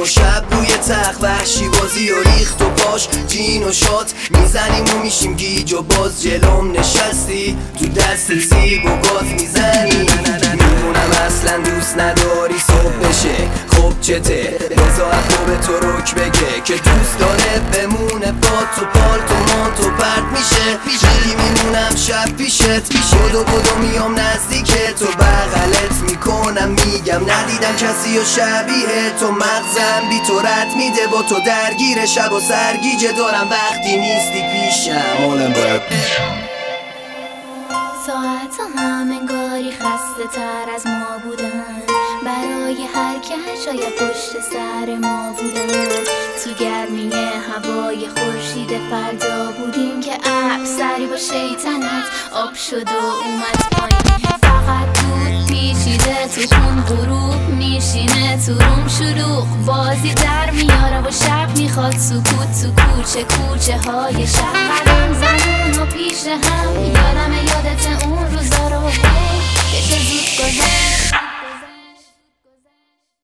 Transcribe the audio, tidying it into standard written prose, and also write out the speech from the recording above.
شب روی تخت وحشی بازی و ریخت و پاش جین و شات میزنیم و میشیم گیج و باز جلوم نشستی تو دست سیب و گاز میزنی. میمونم اصلا دوست نداری صبح بشه، خب چته بذارت رو به تو رک بگه که دوست داره بمونه با تو پالتو مانتو پرد میشه. میمونم شب پیشت بدو میام نزدیک تو بغلت میکنم میگم ندیدم کسی و شبیه تو. مغزم بی تو رد میده با تو درگیر شب و سرگیجه دارم وقتی نیستی پیشم حالم باید ساعت هم انگاری خسته تر از ما بودن، برای حرکت شاید پشت سر ما بودن. تو گرمی هوای خورشید فردا بودیم که ابر با شیطنت آب شد و اومد پایین. فقط دود پیچیده تو خون غروب میشینه تو روم شلوغ بازی در میاره و شب میخواد سکوت تو کوچه های شب. قدم زنون و پیش هم یادت اون روزا رو که چه زود گذشت.